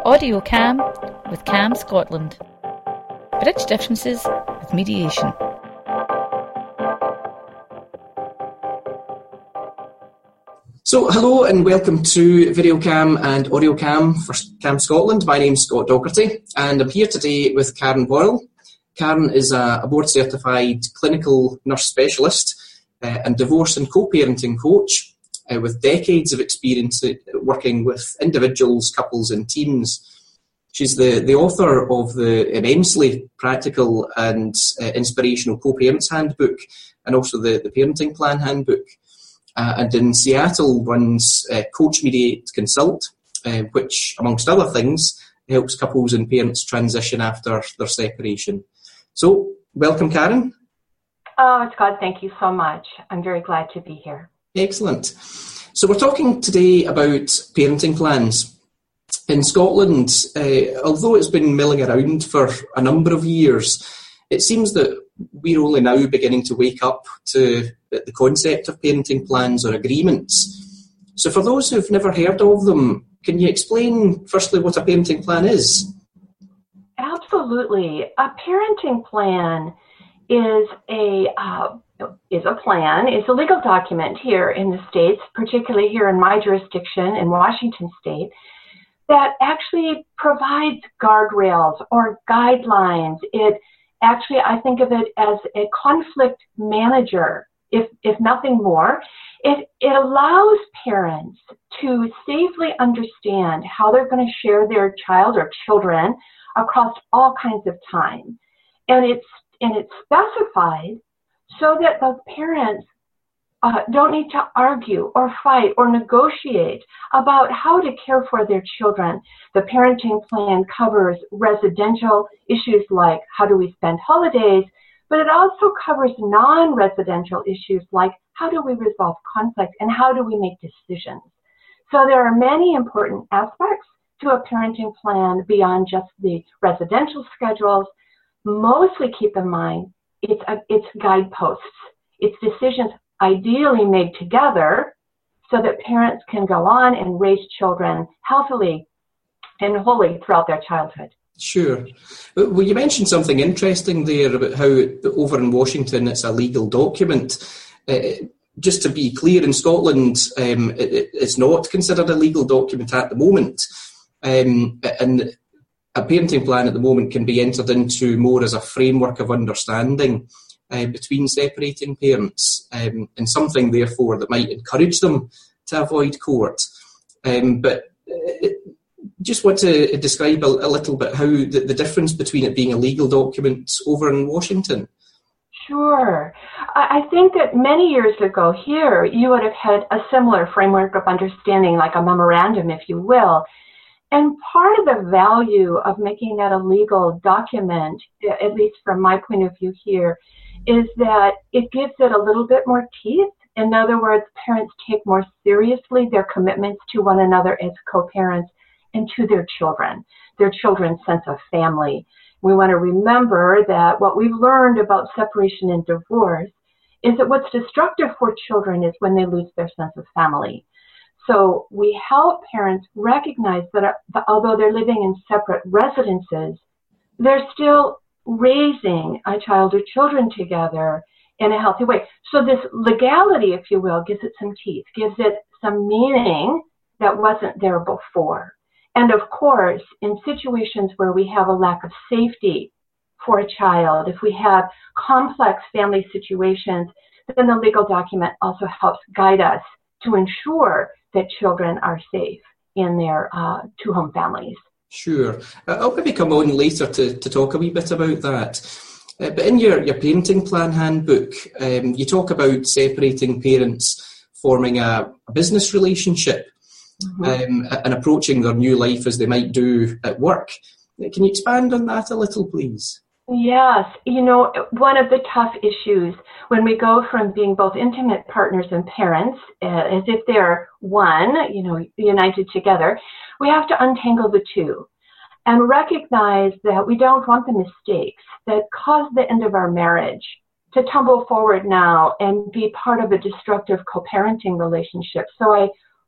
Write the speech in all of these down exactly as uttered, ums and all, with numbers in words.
AudioCam with Cam Scotland. Bridge differences with mediation. So, hello and welcome to VideoCam and AudioCam for Cam Scotland. My name's Scott Docherty and I'm here today with Karen Boyle. Karen is a board-certified clinical nurse specialist uh, and divorce and co-parenting coach uh, with decades of experience working with individuals, couples and teams. She's the, the author of the immensely practical and uh, inspirational Co-Parents Handbook and also the, the Parenting Plan Handbook. Uh, and in Seattle runs uh, Coach Mediate Consult, uh, which, amongst other things, helps couples and parents transition after their separation. So, welcome, Karen. Oh, Scott, thank you so much. I'm very glad to be here. Excellent. So we're talking today about parenting plans. In Scotland, uh, although it's been milling around for a number of years, it seems that we're only now beginning to wake up to the concept of parenting plans or agreements. So for those who've never heard of them, can you explain firstly what a parenting plan is? Absolutely. A parenting plan is a uh, is a plan, is a legal document here in the States, particularly here in my jurisdiction in Washington State, that actually provides guardrails or guidelines. It actually, I think of it as a conflict manager, if if nothing more. It, it allows parents to safely understand how they're going to share their child or children across all kinds of time. And it's, and it's specified so that the parents uh, don't need to argue or fight or negotiate about how to care for their children. The parenting plan covers residential issues like how do we spend holidays, but it also covers non-residential issues like how do we resolve conflict and how do we make decisions. So there are many important aspects to a parenting plan beyond just the residential schedules. Mostly keep in mind it's, a, it's guideposts. It's decisions ideally made together so that parents can go on and raise children healthily and wholly throughout their childhood. Sure. Well, you mentioned something interesting there about how over in Washington it's a legal document. Uh, just to be clear, in Scotland um, it, it's not considered a legal document at the moment. Um, and a parenting plan at the moment can be entered into more as a framework of understanding uh, between separating parents um, and something, therefore, that might encourage them to avoid court. Um, but uh, just want to describe a, a little bit how the, the difference between it being a legal document over in Washington. Sure. I think that many years ago here, you would have had a similar framework of understanding, like a memorandum, if you will. And part of the value of making that a legal document, at least from my point of view here, is that it gives it a little bit more teeth. In other words, parents take more seriously their commitments to one another as co-parents and to their children, their children's sense of family. We want to remember that what we've learned about separation and divorce is that what's destructive for children is when they lose their sense of family. So we help parents recognize that although they're living in separate residences, they're still raising a child or children together in a healthy way. So this legality, if you will, gives it some teeth, gives it some meaning that wasn't there before. And of course, in situations where we have a lack of safety for a child, if we have complex family situations, then the legal document also helps guide us to ensure that children are safe in their uh, two-home families. Sure. I'll maybe come on later to, to talk a wee bit about that. Uh, but in your, your parenting plan handbook, um, you talk about separating parents forming a, a business relationship. Mm-hmm. Um, and approaching their new life as they might do at work. Can you expand on that a little, please? Yes. You know, one of the tough issues when we go from being both intimate partners and parents, uh, as if they're one, you know, united together, we have to untangle the two and recognize that we don't want the mistakes that caused the end of our marriage to tumble forward now and be part of a destructive co-parenting relationship. So I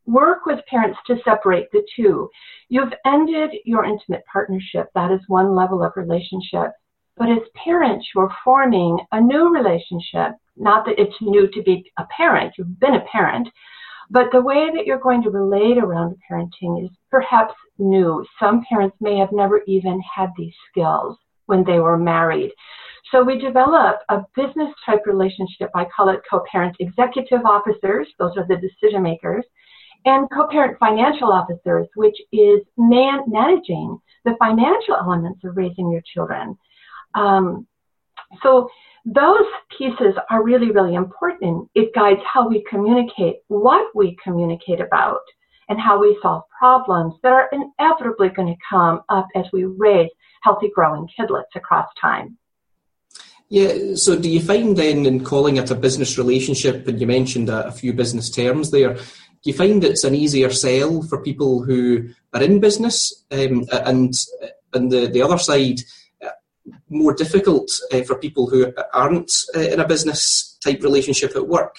work with parents to separate the two. You've ended your intimate partnership. That is one level of relationship. But as parents, you're forming a new relationship. Not that it's new to be a parent. You've been a parent. But the way that you're going to relate around parenting is perhaps new. Some parents may have never even had these skills when they were married. So we develop a business-type relationship. I call it co-parent executive officers. Those are the decision makers. And co-parent financial officers, which is man managing the financial elements of raising your children. Um, so those pieces are really, really important. It guides how we communicate, what we communicate about, and how we solve problems that are inevitably going to come up as we raise healthy, growing kidlets across time. Yeah, so do you find then in calling it a business relationship, and you mentioned a, a few business terms there, do you find it's an easier sell for people who are in business, um, and and the, the other side, more difficult uh, for people who aren't uh, in a business type relationship at work?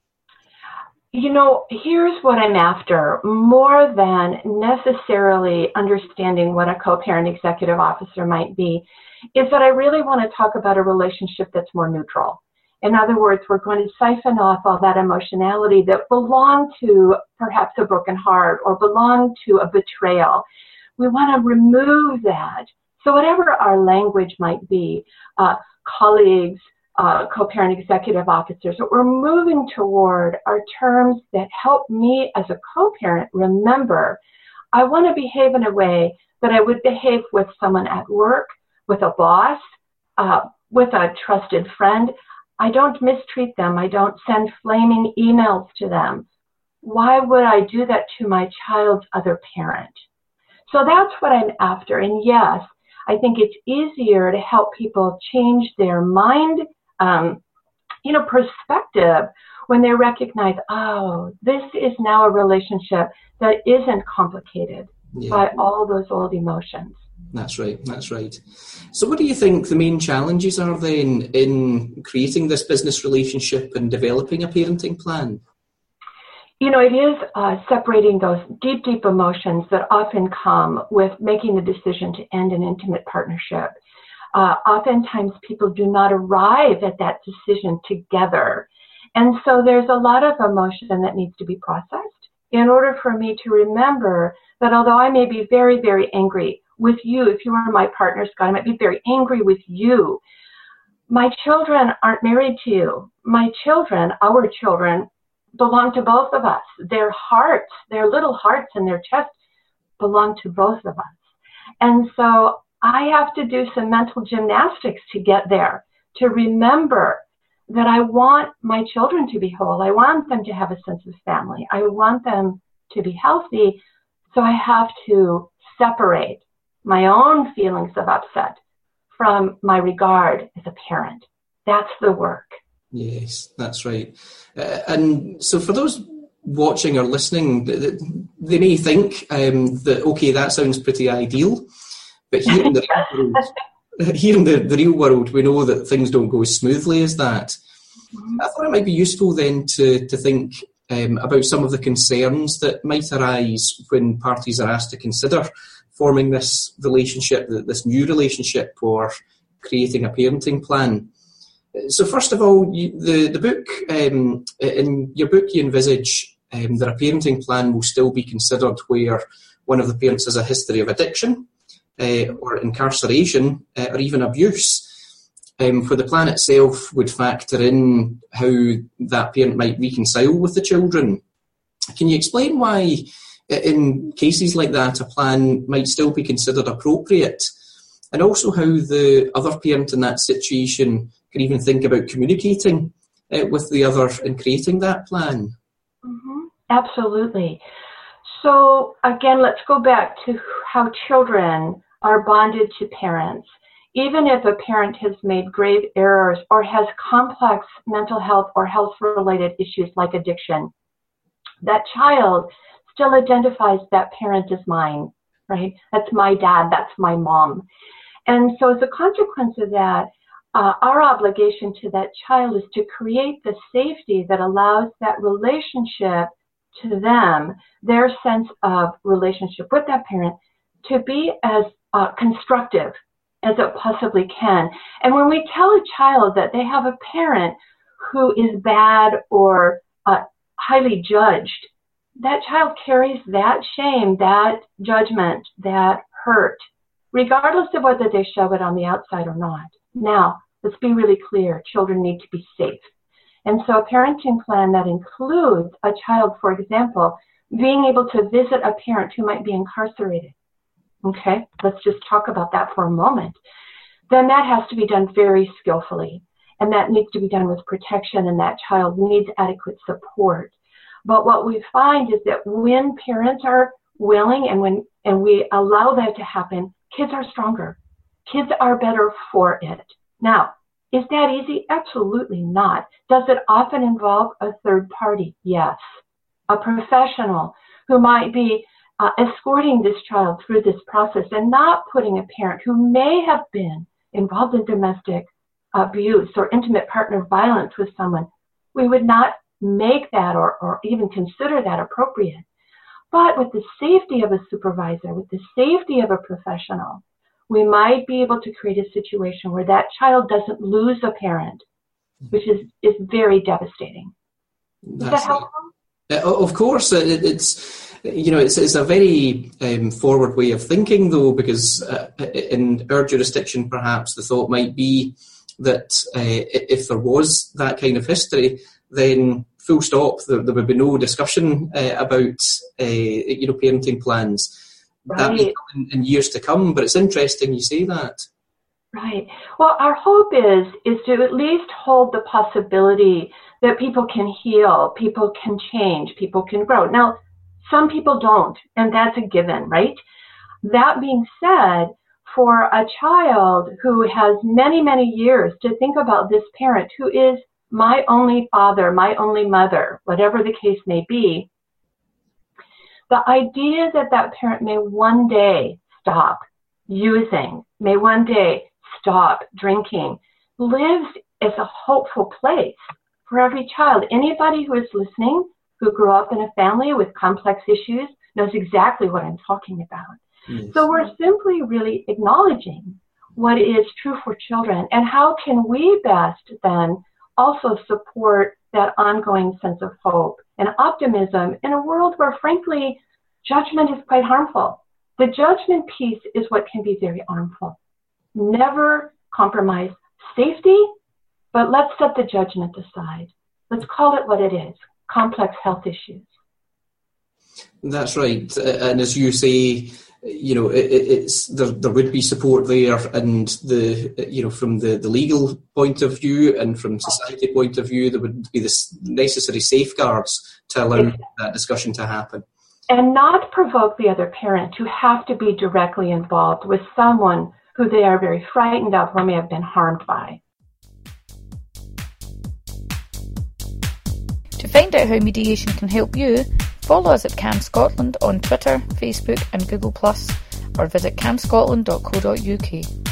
You know, here's what I'm after. More than necessarily understanding what a co-parent executive officer might be, is that I really want to talk about a relationship that's more neutral. In other words, we're going to siphon off all that emotionality that belonged to perhaps a broken heart or belonged to a betrayal. We want to remove that. So whatever our language might be, uh, colleagues, uh, co-parent executive officers, what we're moving toward are terms that help me as a co-parent remember I want to behave in a way that I would behave with someone at work, with a boss, uh, with a trusted friend. I don't mistreat them. I don't send flaming emails to them. Why would I do that to my child's other parent? So that's what I'm after. And yes, I think it's easier to help people change their mind, um, you know, perspective when they recognize, oh, this is now a relationship that isn't complicated yeah. by all those old emotions. That's right, that's right. So what do you think the main challenges are then in creating this business relationship and developing a parenting plan? You know, it is uh, separating those deep, deep emotions that often come with making the decision to end an intimate partnership. Uh, oftentimes people do not arrive at that decision together. And so there's a lot of emotion that needs to be processed in order for me to remember that although I may be very, very angry with you, if you were my partner, Scott, I might be very angry with you. My children aren't married to you. My children, our children, belong to both of us. Their hearts, their little hearts and their chests belong to both of us. And so I have to do some mental gymnastics to get there, to remember that I want my children to be whole. I want them to have a sense of family. I want them to be healthy. So I have to separate my own feelings of upset from my regard as a parent. That's the work. Yes, that's right. Uh, and so for those watching or listening, they may think um, that, okay, that sounds pretty ideal, but here in the, world, here in the, the real world, we know that things don't go as smoothly as that. Mm-hmm. I thought it might be useful then to, to think um, about some of the concerns that might arise when parties are asked to consider forming this relationship, this new relationship, or creating a parenting plan. So first of all, you, the, the book, um, in your book you envisage um, that a parenting plan will still be considered where one of the parents has a history of addiction uh, or incarceration uh, or even abuse, um, where the plan itself would factor in how that parent might reconcile with the children. Can you explain why in cases like that a plan might still be considered appropriate, and also how the other parent in that situation can even think about communicating uh, with the other in creating that plan? Mm-hmm. Absolutely. So again, let's go back to how children are bonded to parents. Even if a parent has made grave errors or has complex mental health or health-related issues like addiction, that child still identifies that parent as mine, right? That's my dad, that's my mom. And so as a consequence of that, uh, our obligation to that child is to create the safety that allows that relationship to them their sense of relationship with that parent to be as uh, constructive as it possibly can. And when we tell a child that they have a parent who is bad or uh, highly judged, that child carries that shame, that judgment, that hurt, regardless of whether they show it on the outside or not. Now, let's be really clear. Children need to be safe. And so a parenting plan that includes a child, for example, being able to visit a parent who might be incarcerated. Okay, let's just talk about that for a moment. Then that has to be done very skillfully. And that needs to be done with protection, and that child needs adequate support. But what we find is that when parents are willing and when and we allow that to happen, kids are stronger. Kids are better for it. Now, is that easy? Absolutely not. Does it often involve a third party? Yes. A professional who might be uh, escorting this child through this process and not putting a parent who may have been involved in domestic abuse or intimate partner violence with someone. We would not make that or, or even consider that appropriate. But with the safety of a supervisor, with the safety of a professional, we might be able to create a situation where that child doesn't lose a parent, which is, is very devastating. Is that helpful? Uh, of course, it, it's you know it's it's a very um, forward way of thinking, though, because uh, in our jurisdiction, perhaps the thought might be that uh, if there was that kind of history, then full stop, there, there would be no discussion uh, about uh, you know parenting plans. Right. That may come in, in years to come, but it's interesting you say that. Right. Well, our hope is is to at least hold the possibility that people can heal, people can change, people can grow. Now, some people don't, and that's a given, right? That being said, for a child who has many, many years to think about this parent who is my only father, my only mother, whatever the case may be, the idea that that parent may one day stop using, may one day stop drinking, lives as a hopeful place for every child. Anybody who is listening, who grew up in a family with complex issues, knows exactly what I'm talking about. Yes. So we're simply really acknowledging what is true for children, and how can we best then also support that ongoing sense of hope and optimism in a world where, frankly, judgment is quite harmful. The judgment piece is what can be very harmful. Never compromise safety, but let's set the judgment aside. Let's call it what it is, complex health issues. That's right. And as you say, you know, it, it's there, there would be support there, and the, you know, from the, the legal point of view and from society point of view, there would be the necessary safeguards to allow exactly. that discussion to happen. And not provoke the other parent to have to be directly involved with someone who they are very frightened of or may have been harmed by. To find out how mediation can help you, follow us at CAM Scotland on Twitter, Facebook and Google plus, or visit cam scotland dot co dot uk.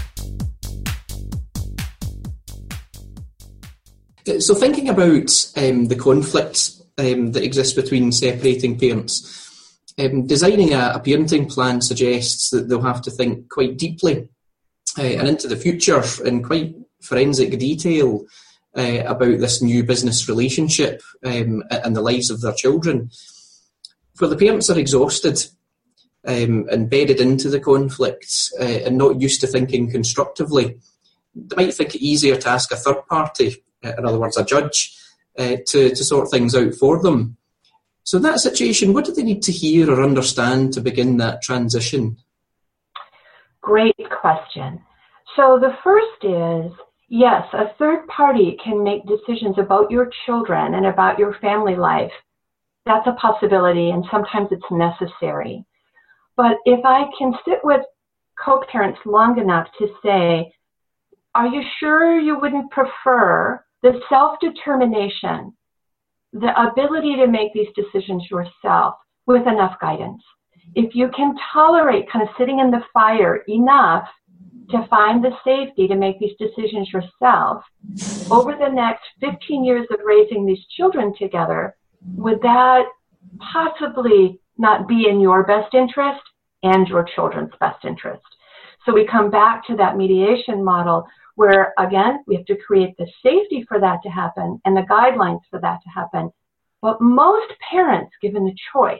So thinking about um, the conflict um, that exists between separating parents, um, designing a, a parenting plan suggests that they'll have to think quite deeply uh, and into the future in quite forensic detail uh, about this new business relationship um, and the lives of their children. Where the parents are exhausted, um, embedded into the conflict uh, and not used to thinking constructively, they might think it easier to ask a third party, uh, in other words, a judge, uh, to, to sort things out for them. So in that situation, what do they need to hear or understand to begin that transition? Great question. So the first is, yes, a third party can make decisions about your children and about your family life. That's a possibility, and sometimes it's necessary. But if I can sit with co-parents long enough to say, are you sure you wouldn't prefer the self-determination, the ability to make these decisions yourself with enough guidance? If you can tolerate kind of sitting in the fire enough to find the safety to make these decisions yourself, over the next fifteen years of raising these children together, would that possibly not be in your best interest and your children's best interest. So we come back to that mediation model where, again, we have to create the safety for that to happen and the guidelines for that to happen. But most parents, given the choice,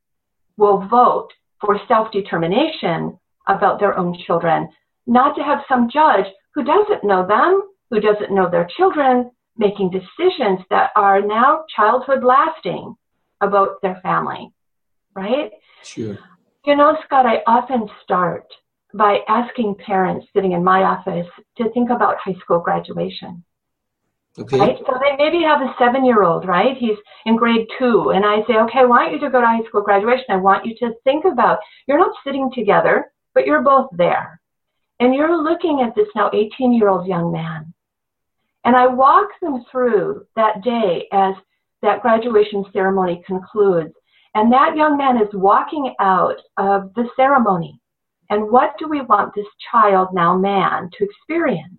will vote for self-determination about their own children, not to have some judge who doesn't know them, who doesn't know their children, making decisions that are now childhood lasting about their family, right? Sure. You know, Scott, I often start by asking parents sitting in my office to think about high school graduation. Okay. Right? So they maybe have a seven-year-old, right? He's in grade two. And I say, okay, I want you to go to high school graduation. I want you to think about, you're not sitting together, but you're both there. And you're looking at this now eighteen-year-old young man. And I walk them through that day as that graduation ceremony concludes. And that young man is walking out of the ceremony. And what do we want this child, now man, to experience?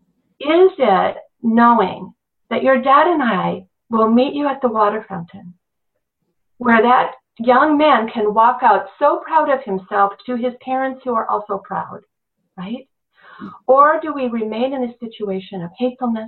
Is it knowing that your dad and I will meet you at the water fountain, where that young man can walk out so proud of himself to his parents who are also proud, right? Or do we remain in a situation of hatefulness,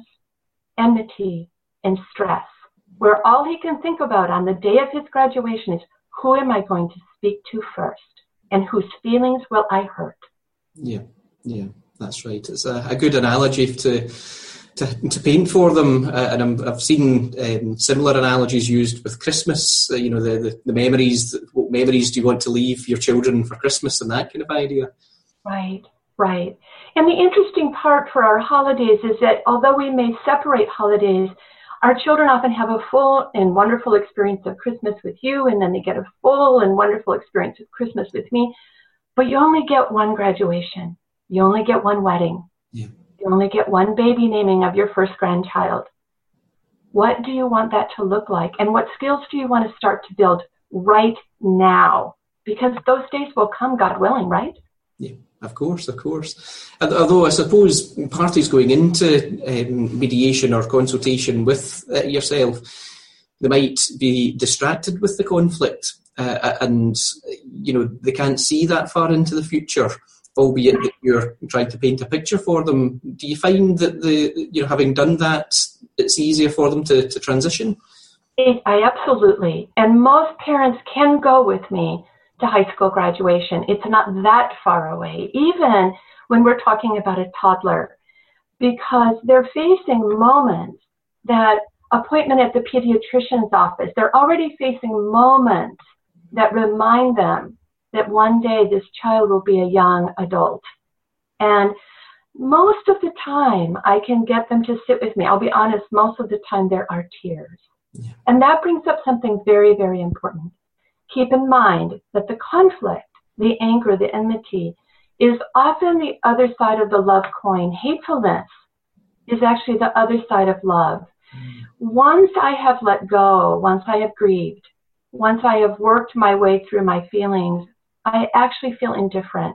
enmity, and stress, where all he can think about on the day of his graduation is, who am I going to speak to first? And whose feelings will I hurt? Yeah, yeah, that's right. It's a, a good analogy to to, to paint for them, uh, and I'm, I've seen um, similar analogies used with Christmas. Uh, you know, the, the the memories. What memories do you want to leave your children for Christmas, and that kind of idea. Right, right. And the interesting part for our holidays is that although we may separate holidays, our children often have a full and wonderful experience of Christmas with you, and then they get a full and wonderful experience of Christmas with me. But you only get one graduation. You only get one wedding. Yeah. You only get one baby naming of your first grandchild. What do you want that to look like? And what skills do you want to start to build right now? Because those days will come, God willing, right? Yeah. Of course, of course. Although I suppose parties going into um, mediation or consultation with uh, yourself, they might be distracted with the conflict, uh, and you know they can't see that far into the future, albeit that you're trying to paint a picture for them. Do you find that the you know having done that, it's easier for them to, to transition? I absolutely, and most parents can go with me to high school graduation. It's not that far away, even when we're talking about a toddler, because they're facing moments that appointment at the pediatrician's office, they're already facing moments that remind them that one day this child will be a young adult. And most of the time, I can get them to sit with me. I'll be honest, most of the time there are tears. Yeah. And that brings up something very, very important. Keep in mind that the conflict, the anger, the enmity is often the other side of the love coin. Hatefulness is actually the other side of love. Mm. Once I have let go, once I have grieved, once I have worked my way through my feelings, I actually feel indifferent.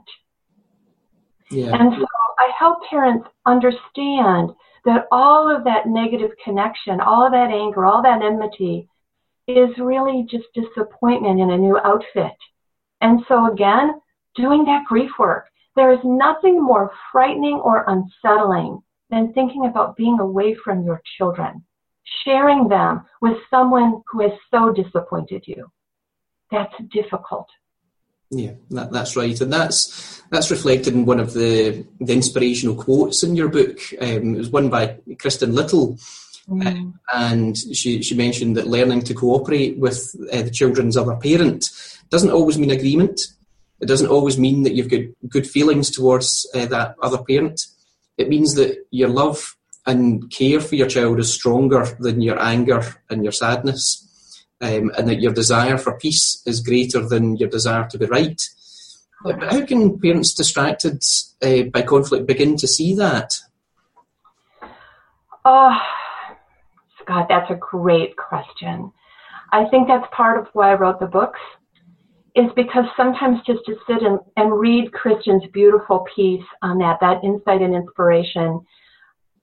Yeah. And so I help parents understand that all of that negative connection, all of that anger, all that enmity is really just disappointment in a new outfit. And so again, doing that grief work, there is nothing more frightening or unsettling than thinking about being away from your children, sharing them with someone who has so disappointed you. That's difficult. Yeah, that, that's right. And that's that's reflected in one of the, the inspirational quotes in your book. Um, it was one by Kristen Little. Mm. Uh, and she, she mentioned that learning to cooperate with uh, the children's other parent doesn't always mean agreement. It doesn't always mean that you've got good feelings towards uh, that other parent. It means that your love and care for your child is stronger than your anger and your sadness, um, and that your desire for peace is greater than your desire to be right. But how can parents distracted uh, by conflict begin to see that? Oh, God, that's a great question. I think that's part of why I wrote the books, is because sometimes just to sit and, and read Kristen's beautiful piece on that, that insight and inspiration,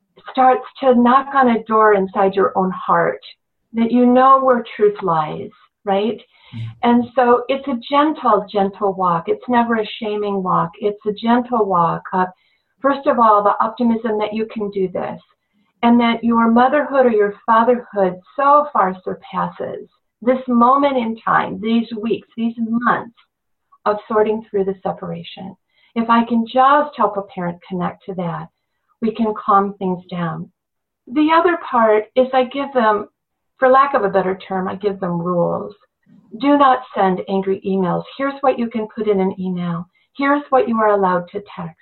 starts to knock on a door inside your own heart that you know where truth lies. right? And so it's a gentle, gentle walk. It's never a shaming walk. It's a gentle walk of, first of all, the optimism that you can do this, and that your motherhood or your fatherhood so far surpasses this moment in time, these weeks, these months of sorting through the separation. If I can just help a parent connect to that, we can calm things down. The other part is I give them, for lack of a better term, I give them rules. Do not send angry emails. Here's what you can put in an email. Here's what you are allowed to text.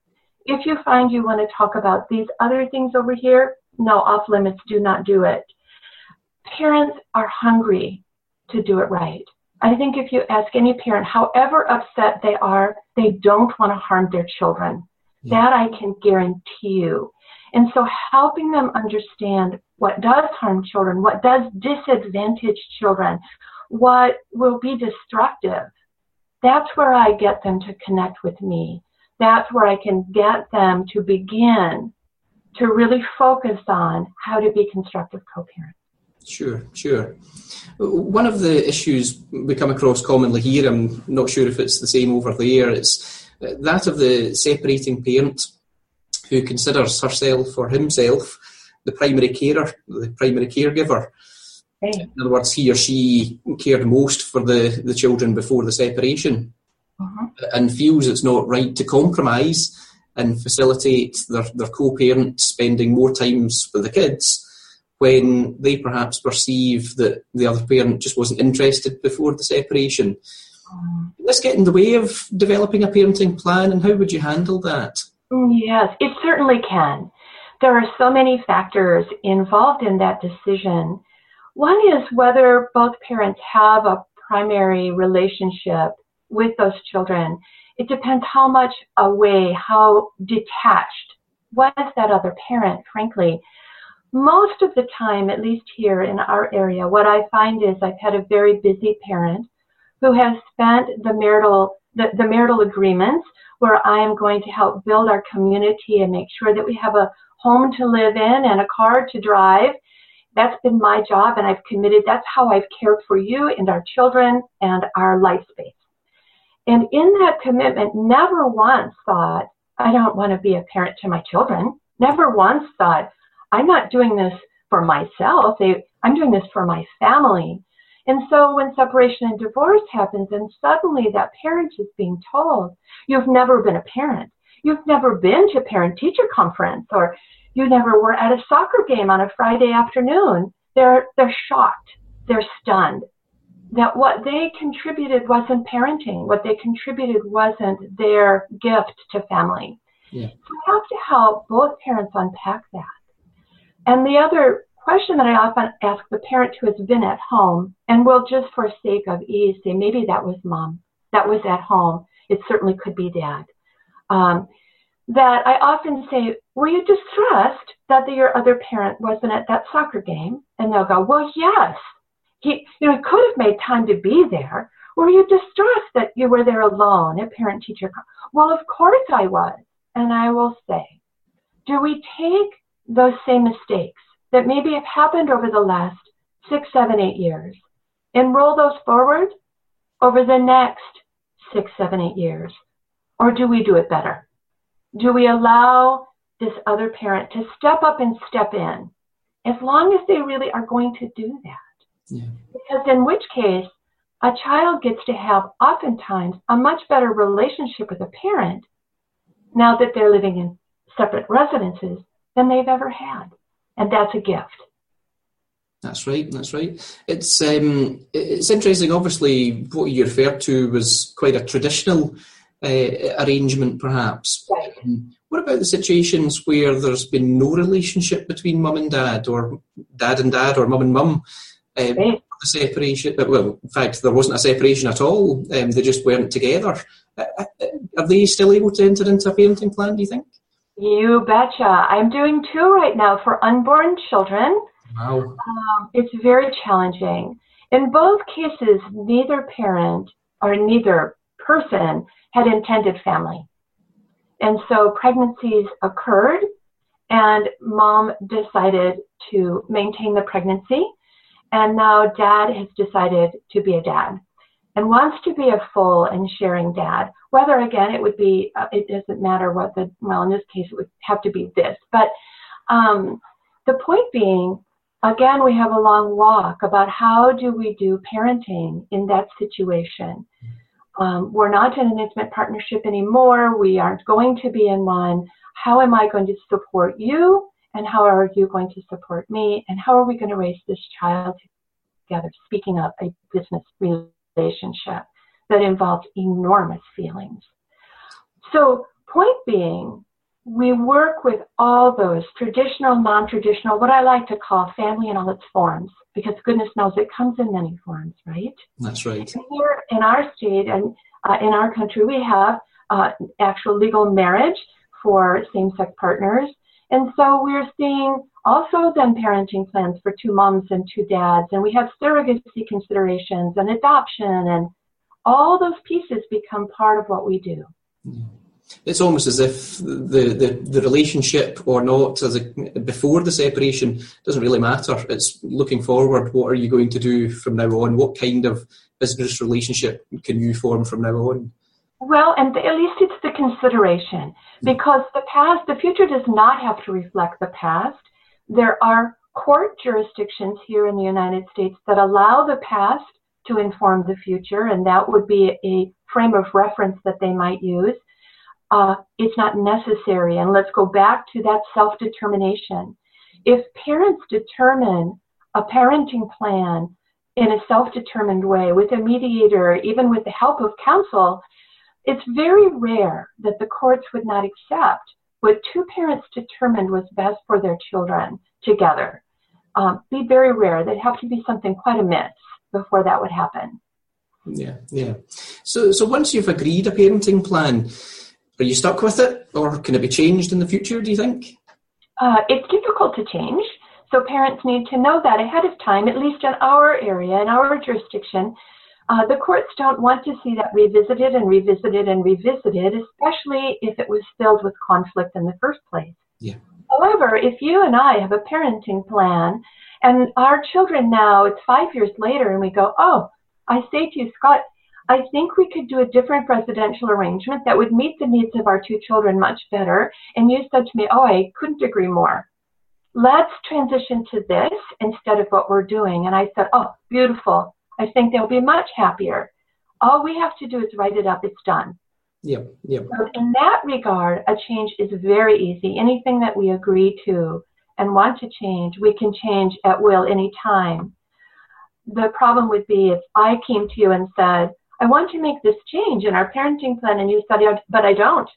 If you find you want to talk about these other things over here, no, off limits, do not do it. Parents are hungry to do it right. I think if you ask any parent, however upset they are, they don't want to harm their children. Yeah. That I can guarantee you. And so helping them understand what does harm children, what does disadvantage children, what will be destructive, that's where I get them to connect with me. That's where I can get them to begin to really focus on how to be constructive co-parents. Sure, sure. One of the issues we come across commonly here, I'm not sure if it's the same over there, it's that of the separating parent who considers herself or himself the primary carer, the primary caregiver. Hey. In other words, he or she cared most for the, the children before the separation, uh-huh. and feels it's not right to compromise and facilitate their, their co-parent spending more times with the kids when they perhaps perceive that the other parent just wasn't interested before the separation. Um, Can this get in the way of developing a parenting plan, and how would you handle that? Yes, it certainly can. There are so many factors involved in that decision. One is whether both parents have a primary relationship with those children. It depends how much away, how detached was that other parent, frankly. Most of the time, at least here in our area, what I find is I've had a very busy parent who has spent the marital, the, the marital agreements where I am going to help build our community and make sure that we have a home to live in and a car to drive. That's been my job, and I've committed. That's how I've cared for you and our children and our life space. And in that commitment, never once thought, I don't want to be a parent to my children. Never once thought, I'm not doing this for myself. I'm doing this for my family. And so when separation and divorce happens, and suddenly that parent is being told, you've never been a parent. You've never been to parent-teacher conference, or you never were at a soccer game on a Friday afternoon. They're, they're shocked. They're stunned that what they contributed wasn't parenting. What they contributed wasn't their gift to family. Yeah. So we have to help both parents unpack that. And the other question that I often ask the parent who has been at home, and will just for sake of ease say, maybe that was mom, that was at home. It certainly could be dad. Um, that I often say, were you distressed that the, your other parent wasn't at that soccer game? And they'll go, well, yes. He, you know, he could have made time to be there. Were you distressed that you were there alone at parent-teacher? Well, of course I was. And I will say, do we take those same mistakes that maybe have happened over the last six, seven, eight years and roll those forward over the next six, seven, eight years? Or do we do it better? Do we allow this other parent to step up and step in, as long as they really are going to do that? Yeah. Because in which case, a child gets to have oftentimes a much better relationship with a parent now that they're living in separate residences than they've ever had. And that's a gift. That's right, that's right. It's um, it's interesting, obviously, what you referred to was quite a traditional uh, arrangement, perhaps. Right. Um, what about the situations where there's been no relationship between mum and dad, or dad and dad, or mum and mum? Um, right. The separation, well, in fact, there wasn't a separation at all. Um, they just weren't together. Uh, are they still able to enter into a parenting plan, do you think? You betcha. I'm doing two right now for unborn children. Wow. Um, it's very challenging. In both cases, neither parent or neither person had intended family. And so pregnancies occurred, and mom decided to maintain the pregnancy. and now dad has decided to be a dad and wants to be a full and sharing dad. Whether, again, it would be, uh, it doesn't matter what the, well, in this case, it would have to be this. But um, the point being, again, we have a long walk about how do we do parenting in that situation. Um, we're not in an intimate partnership anymore. We aren't going to be in one. How am I going to support you? And how are you going to support me? And how are we going to raise this child together? Speaking of a business relationship that involves enormous feelings. So, point being, we work with all those traditional, non-traditional, what I like to call family in all its forms, because goodness knows it comes in many forms, right? That's right. And here in our state and uh, in our country, we have uh, actual legal marriage for same-sex partners. And so we're seeing also then parenting plans for two moms and two dads, and we have surrogacy considerations and adoption, and all those pieces become part of what we do. Yeah. It's almost as if the, the, the relationship or not as a, before the separation doesn't really matter. It's looking forward. What are you going to do from now on? What kind of business relationship can you form from now on? Well, and at least it's the consideration, because the past, the future does not have to reflect the past. There are court jurisdictions here in the United States that allow the past to inform the future, and that would be a frame of reference that they might use. Uh, it's not necessary. And let's go back to that self-determination. If parents determine a parenting plan in a self-determined way with a mediator, even with the help of counsel, it's very rare that the courts would not accept what two parents determined was best for their children together. Um, be very rare. There'd have to be something quite amiss before that would happen. Yeah, yeah. So, so once you've agreed a parenting plan, are you stuck with it, or can it be changed in the future, do you think? Uh, it's difficult to change, so parents need to know that ahead of time, at least in our area, in our jurisdiction. Uh, the courts don't want to see that revisited and revisited and revisited, especially if it was filled with conflict in the first place. Yeah. However, if you and I have a parenting plan, and our children now, it's five years later, and we go, oh, I say to you, Scott, I think we could do a different residential arrangement that would meet the needs of our two children much better. And you said to me, oh, I couldn't agree more. Let's transition to this instead of what we're doing. And I said, oh, beautiful. I think they'll be much happier. All we have to do is write it up. It's done. Yep, yep. So in that regard, a change is very easy. Anything that we agree to and want to change, we can change at will any time. The problem would be if I came to you and said, I want to make this change in our parenting plan, and you said, but I don't.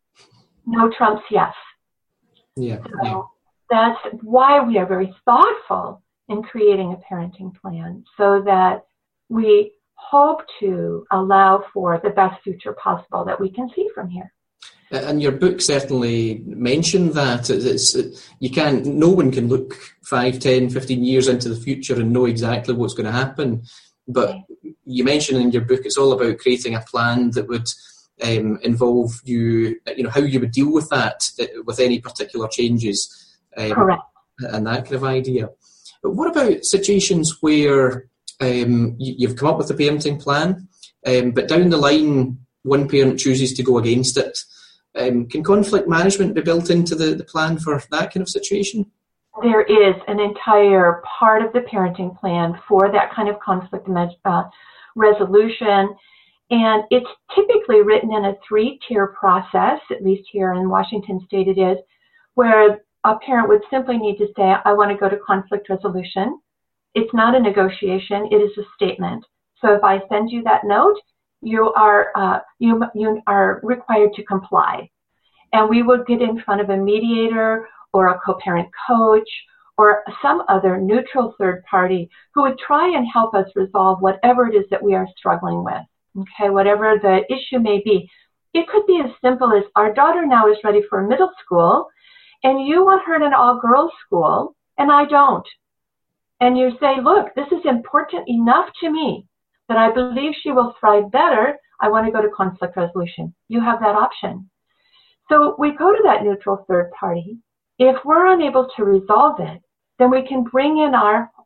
No trumps yes. Yeah, so yeah. That's why we are very thoughtful in creating a parenting plan, so that we hope to allow for the best future possible that we can see from here. And your book certainly mentioned that. It's, you can't, no one can look five, ten, fifteen years into the future and know exactly what's going to happen. But okay. You mentioned in your book it's all about creating a plan that would um, involve you, you know, how you would deal with that, with any particular changes. Um, Correct. And that kind of idea. But what about situations where um, you, you've come up with a parenting plan, um, but down the line one parent chooses to go against it? Um, can conflict management be built into the, the plan for that kind of situation? There is an entire part of the parenting plan for that kind of conflict uh, resolution. And it's typically written in a three-tier process, at least here in Washington State it is, where a parent would simply need to say, I want to go to conflict resolution. It's not a negotiation, it is a statement. So if I send you that note, you are uh, you you are required to comply. And we would get in front of a mediator or a co-parent coach or some other neutral third party who would try and help us resolve whatever it is that we are struggling with, okay, whatever the issue may be. It could be as simple as our daughter now is ready for middle school, and you want her in an all-girls school, and I don't. And you say, look, this is important enough to me that I believe she will thrive better. I want to go to conflict resolution. You have that option. So we go to that neutral third party. If we're unable to resolve it, then we can bring in our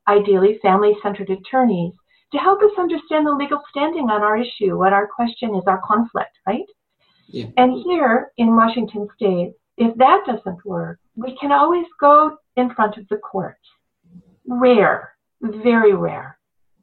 ideally family-centered attorneys, to help us understand the legal standing on our issue, what our question is, our conflict, right? Yeah. And here in Washington State, if that doesn't work, we can always go in front of the courts. Rare, very rare.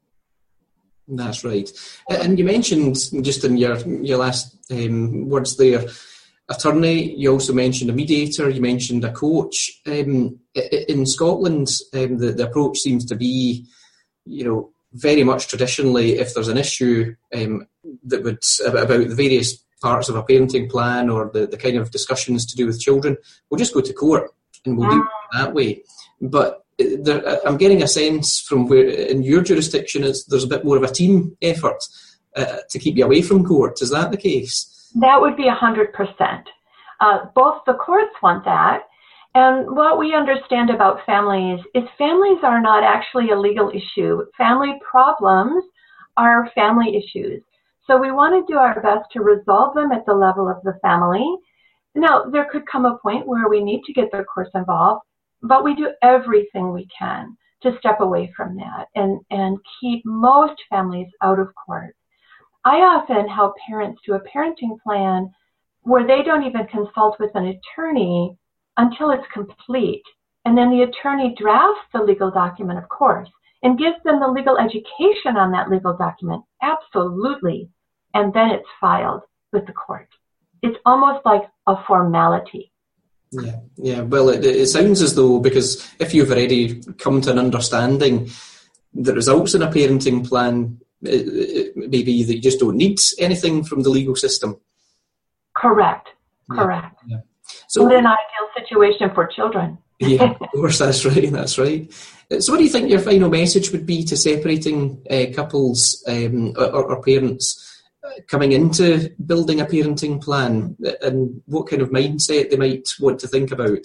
That's right. And you mentioned just in your, your last um, words there, attorney, you also mentioned a mediator, you mentioned a coach. Um, in Scotland, um, the, the approach seems to be, you know, very much traditionally, if there's an issue um, that would about the various parts of a parenting plan or the, the kind of discussions to do with children, we'll just go to court and we'll do it that way. But there, I'm getting a sense from where in your jurisdiction is there's a bit more of a team effort uh, to keep you away from court. Is that the case? That would be one hundred percent. Uh, both the courts want that. And what we understand about families is families are not actually a legal issue. Family problems are family issues. So we want to do our best to resolve them at the level of the family. Now, there could come a point where we need to get the courts involved, but we do everything we can to step away from that and, and keep most families out of court. I often help parents do a parenting plan where they don't even consult with an attorney until it's complete. And then the attorney drafts the legal document, of course, and gives them the legal education on that legal document. Absolutely. And then it's filed with the court. It's almost like a formality. Yeah, yeah. Well, it, it sounds as though, because if you've already come to an understanding that results in a parenting plan, it, it may be that you just don't need anything from the legal system. Correct. Correct. Yeah, yeah. So, what an ideal situation for children. Yeah, of course, that's right, that's right. So what do you think your final message would be to separating uh, couples um, or, or parents uh, coming into building a parenting plan, and what kind of mindset they might want to think about?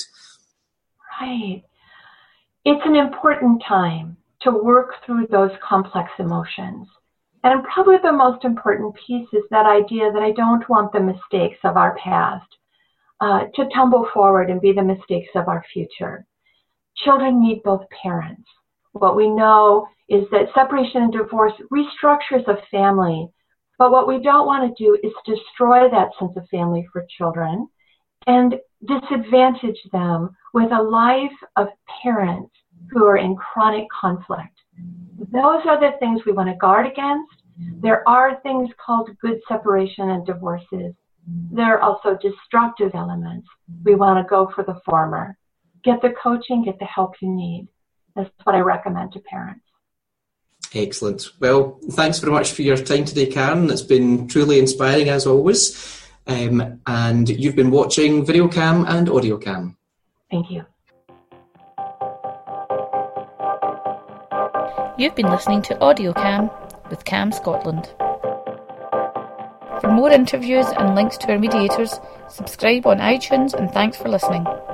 Right. It's an important time to work through those complex emotions. And probably the most important piece is that idea that I don't want the mistakes of our past Uh, to tumble forward and be the mistakes of our future. Children need both parents. What we know is that separation and divorce restructures a family, but what we don't want to do is destroy that sense of family for children and disadvantage them with a life of parents who are in chronic conflict. Those are the things we want to guard against. There are things called good separation and divorces. There are also destructive elements. We want to go for the former. Get the coaching, get the help you need. That's what I recommend to parents. Excellent. Well, thanks very much for your time today, Karen. It's been truly inspiring as always. Um, and you've been watching VideoCam and AudioCam. Thank you. You've been listening to AudioCam with Cam Scotland. For more interviews and links to our mediators, subscribe on iTunes, and thanks for listening.